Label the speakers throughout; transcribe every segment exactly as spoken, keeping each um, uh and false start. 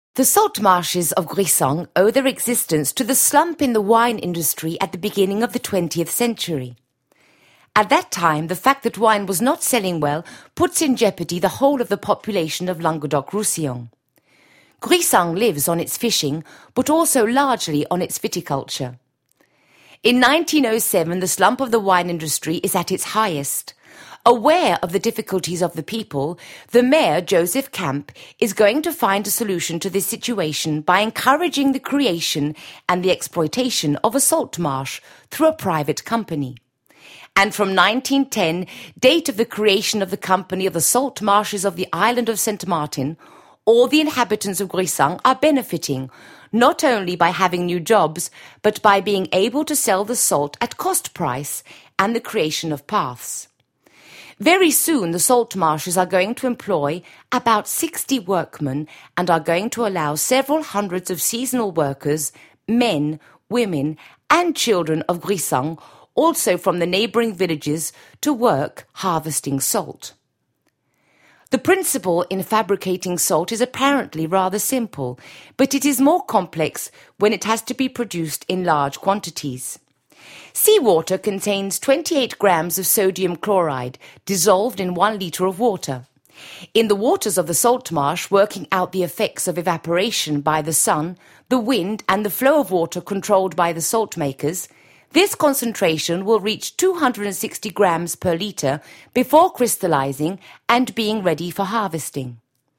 Speaker 1: The salt marshes of Gruissan owe their existence to the slump in the wine industry at the beginning of the twentieth century. At that time, the fact that wine was not selling well puts in jeopardy the whole of the population of Languedoc-Roussillon. Gruissan lives on its fishing, but also largely on its viticulture. In nineteen oh seven, the slump of the wine industry is at its highest. Aware of the difficulties of the people, the mayor, Joseph Camp, is going to find a solution to this situation by encouraging the creation and the exploitation of a salt marsh through a private company. And from nineteen ten, date of the creation of the Company of the Salt Marshes of the island of Saint Martin, all the inhabitants of Gruissan are benefiting, not only by having new jobs, but by being able to sell the salt at cost price and the creation of paths. Very soon, the salt marshes are going to employ about sixty workmen and are going to allow several hundreds of seasonal workers, men, women, and children of Gruissan, also from the neighbouring villages, to work harvesting salt. The principle in fabricating salt is apparently rather simple, but it is more complex when it has to be produced in large quantities. Seawater contains twenty-eight grams of sodium chloride dissolved in one litre of water. In the waters of the salt marsh, working out the effects of evaporation by the sun, the wind and the flow of water controlled by the salt makers, this concentration will reach two hundred sixty grams per litre before crystallizing and being ready for harvesting.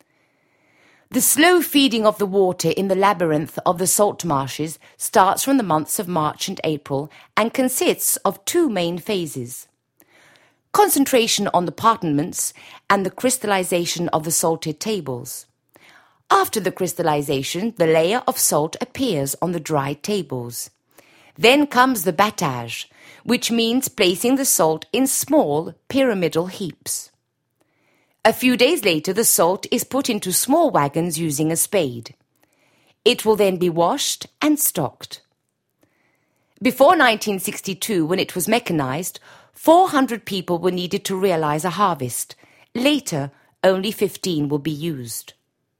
Speaker 1: The slow feeding of the water in the labyrinth of the salt marshes starts from the months of March and April and consists of two main phases: concentration on the parchments and the crystallization of the salted tables. After the crystallization, the layer of salt appears on the dried tables. Then comes the battage, which means placing the salt in small pyramidal heaps. A few days later, the salt is put into small wagons using a spade. It will then be washed and stocked. Before nineteen sixty-two, when it was mechanized, four hundred people were needed to realize a harvest. Later, only fifteen will be used.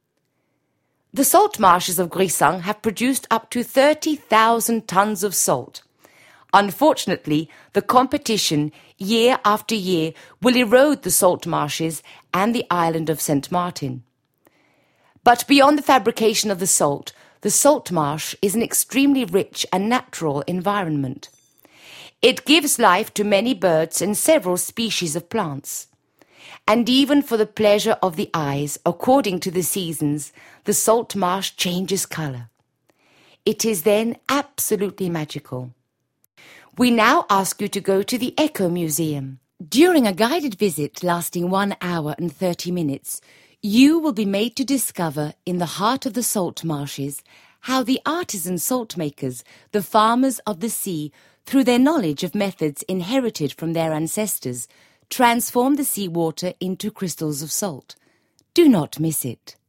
Speaker 1: The salt marshes of Gruissan have produced up to thirty thousand tons of salt. Unfortunately, the competition, year after year, will erode the salt marshes and the island of Saint Martin. But beyond the fabrication of the salt, the salt marsh is an extremely rich and natural environment. It gives life to many birds and several species of plants. And even for the pleasure of the eyes, according to the seasons, the salt marsh changes colour. It is then absolutely magical. We now ask you to go to the Eco Museum. During a guided visit lasting one hour and thirty minutes, you will be made to discover in the heart of the salt marshes how the artisan salt makers, the farmers of the sea, through their knowledge of methods inherited from their ancestors, transform the seawater into crystals of salt. Do not miss it.